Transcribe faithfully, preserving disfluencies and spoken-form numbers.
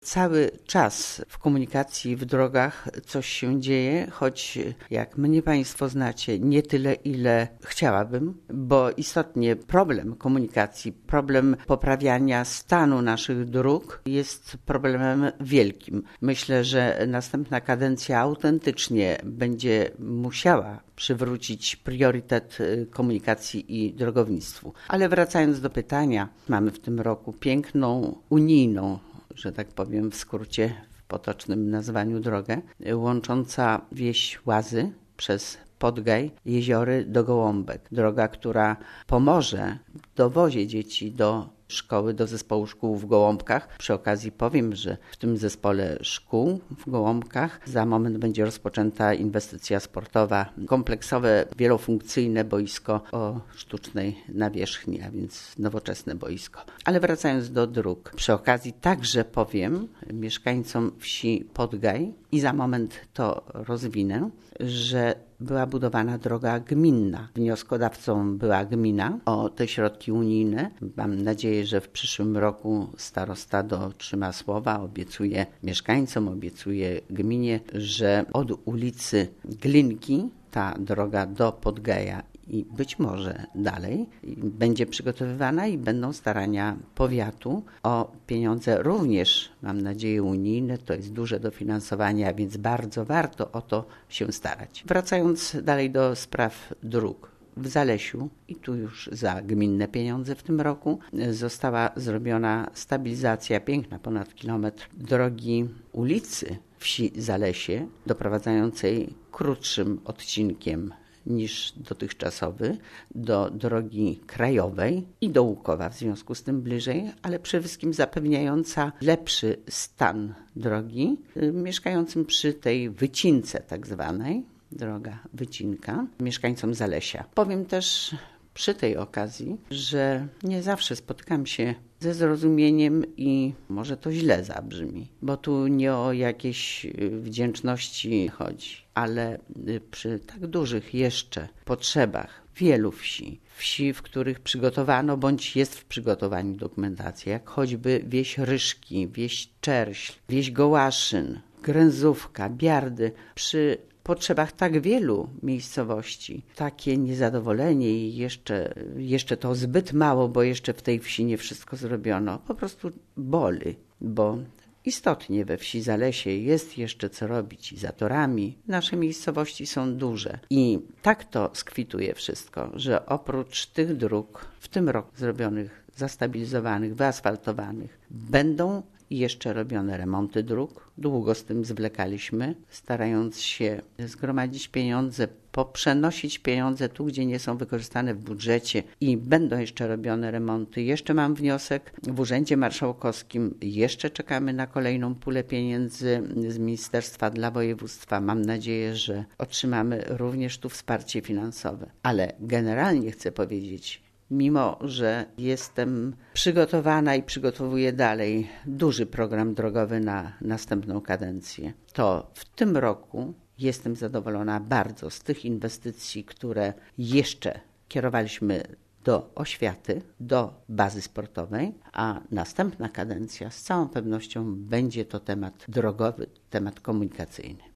Cały czas w komunikacji, w drogach coś się dzieje, choć jak mnie Państwo znacie, nie tyle, ile chciałabym, bo istotnie problem komunikacji, problem poprawiania stanu naszych dróg jest problemem wielkim. Myślę, że następna kadencja autentycznie będzie musiała przywrócić priorytet komunikacji i drogownictwu. Ale wracając do pytania, mamy w tym roku piękną, unijną, że tak powiem w skrócie, w potocznym nazwaniu drogę, łącząca wieś Łazy przez Podgaj, Jeziory do Gołąbek. Droga, która pomoże w dowozie dzieci do szkoły, do zespołu szkół w Gołąbkach. Przy okazji powiem, że w tym zespole szkół w Gołąbkach za moment będzie rozpoczęta inwestycja sportowa, kompleksowe, wielofunkcyjne boisko o sztucznej nawierzchni, a więc nowoczesne boisko. Ale wracając do dróg, przy okazji także powiem mieszkańcom wsi Podgaj i za moment to rozwinę, że była budowana droga gminna. Wnioskodawcą była gmina o te środki unijne. Mam nadzieję, że w przyszłym roku starosta dotrzyma słowa, obiecuje mieszkańcom, obiecuje gminie, że od ulicy Glinki ta droga do Podgaja i być może dalej będzie przygotowywana i będą starania powiatu o pieniądze również, mam nadzieję, unijne. To jest duże dofinansowanie, a więc bardzo warto o to się starać. Wracając dalej do spraw dróg. W Zalesiu, i tu już za gminne pieniądze w tym roku, została zrobiona stabilizacja, piękna, ponad kilometr drogi ulicy wsi Zalesie, doprowadzającej krótszym odcinkiem niż dotychczasowy do drogi krajowej i do Łukowa, w związku z tym bliżej, ale przede wszystkim zapewniająca lepszy stan drogi mieszkającym przy tej wycince tak zwanej, droga wycinka, mieszkańcom Zalesia. Powiem też przy tej okazji, że nie zawsze spotykam się ze zrozumieniem i może to źle zabrzmi, bo tu nie o jakieś wdzięczności chodzi, ale przy tak dużych jeszcze potrzebach wielu wsi, wsi, w których przygotowano bądź jest w przygotowaniu dokumentacja, jak choćby wieś Ryszki, wieś Czerśl, wieś Gołaszyn, Gręzówka, Biardy, przy potrzebach tak wielu miejscowości, takie niezadowolenie i jeszcze, jeszcze to zbyt mało, bo jeszcze w tej wsi nie wszystko zrobiono, po prostu boli, bo istotnie we wsi Zalesie jest jeszcze co robić i za torami. Nasze miejscowości są duże i tak to skwituje wszystko, że oprócz tych dróg w tym roku zrobionych, zastabilizowanych, wyasfaltowanych, będą jeszcze robione remonty dróg. Długo z tym zwlekaliśmy, starając się zgromadzić pieniądze, poprzenosić pieniądze tu, gdzie nie są wykorzystane w budżecie i będą jeszcze robione remonty. Jeszcze mam wniosek w Urzędzie Marszałkowskim, jeszcze czekamy na kolejną pulę pieniędzy z Ministerstwa dla Województwa. Mam nadzieję, że otrzymamy również tu wsparcie finansowe. Ale generalnie chcę powiedzieć, mimo że jestem przygotowana i przygotowuję dalej duży program drogowy na następną kadencję, to w tym roku jestem zadowolona bardzo z tych inwestycji, które jeszcze kierowaliśmy do oświaty, do bazy sportowej, a następna kadencja z całą pewnością będzie to temat drogowy, temat komunikacyjny.